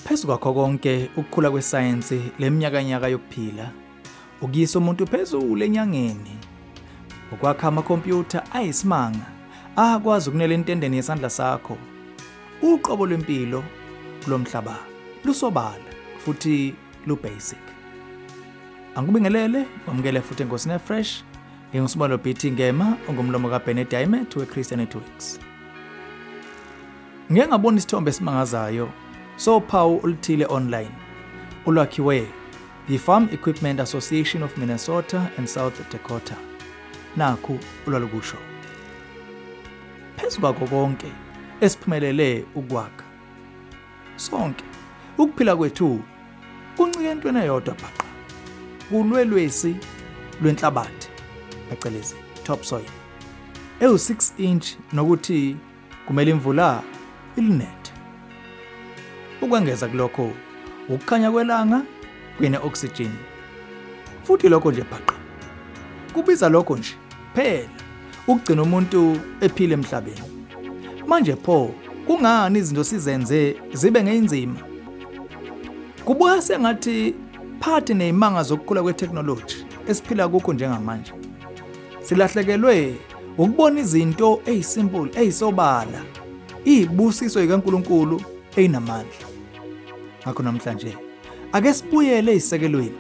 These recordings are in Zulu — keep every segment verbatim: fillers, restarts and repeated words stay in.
Phezu kwakho konke ukukhula kwesayensi leminyakanyaka yokuphila ukuyisa umuntu phezulu enyangeni ukwakha amakhompyutha ayisimanga akwazi ukunela intendeni yesandla sakho. Uqobo lwempilo kulomhlaba lusobala futhi lubasic. Angikubingelele wamukele futhi enkosini fresh ngingusibalo B T Ngema ongumlomo kaBenedict weChristian Networks. Ngeke ngabona isithombe esimangazayo sophawu oluthile online olwakhiwe yi-Farm Equipment Association of Minnesota and South Dakota. Nakhu olwalukusho. Phezu kwakho konke esiphumelele ukwakha sonke ukuphila kwethu kuncike entweni eyodwa bhaqa. Kulwelwesi lwenhlabathi phecelezi topsoil ewu six inch nokuthi kumele imvula ilinethe. Ukwengeza kulokho ukukhanya kwelanga kune oxygen futhi lokho nje bhaqa kubiza lokho nje phela ukugcina umuntu ephile emhlabeni. Manje pho kungani izinto sizenze zibe ngeinzima? Kubuya sengathi phakathi nezimanga zokukhula kwetechnology esiphila kukho njengamanje silahlekelwe ukubona izinto ezisimple ezisobala izibusiso zikaNkulunkulu einamandla. Ngakho namhlanje ake sibuyele ezisekelweni.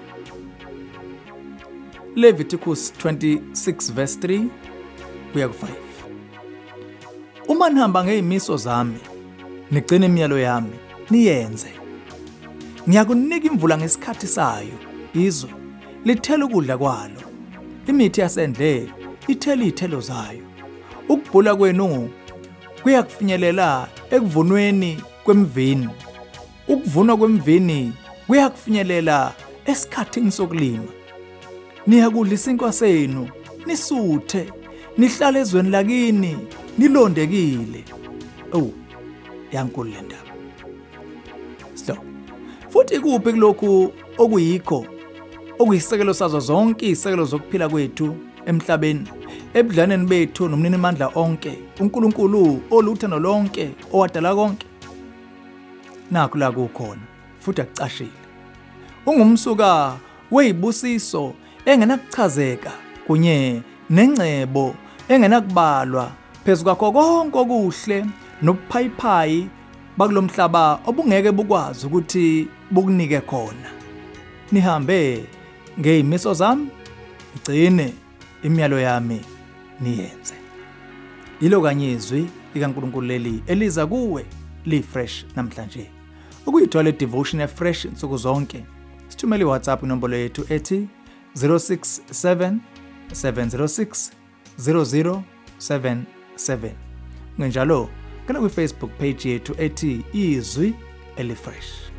Leviticus twenty-six verse three kuya ku five. Uma nihamba ngezimiso zami nigcine imiyalo yami niyenze, ngiyakunika imvula ngesikhathi sayo, izwe lithela ukudla kwalo, imithi yasendle ithela izithelo zayo. Ukubhula kwenu kuyakufinyelela ekuvunweni kwemvini, ukuvunwa kwemvini kuyakufinyelela esikhathini sokulima. Niyakudla isinkwa senu nisuthe, nihlale ezweni lakini nilondekile. Oh, yankulu le ndaba. So, futhi kuphi kulokhu okuyikho okuyisekelo sazo zonke izisekelo zokuphila kwethu emhlabeni, ebudlaneni bethu nomnini amandla onke, uNkulunkulu oluthando lonke owadala konke? Nakho la kukhona futhi akucashile. Ungumsuka wezibusiso engenakuchazeka kunye nengcebo engenakubalwa phezu kwakho konke okuhle nobuphayiphayi bakulomhlaba obungeke bukwazi ukuthi bukunike khona. Nihambe ngezimiso zami, igcine imiyalo yami niyenze. Yilo kanye izwi likaNkulunkulu leli eliza kuwe li fresh namhlanje. Ukuyithola devotion e fresh insuku zonke, sithumele WhatsApp inombolo yethu ethi zero six seven seven zero six zero zero seven seven. Ngenjalo kana ku Facebook page yethu ethi izwi eli fresh.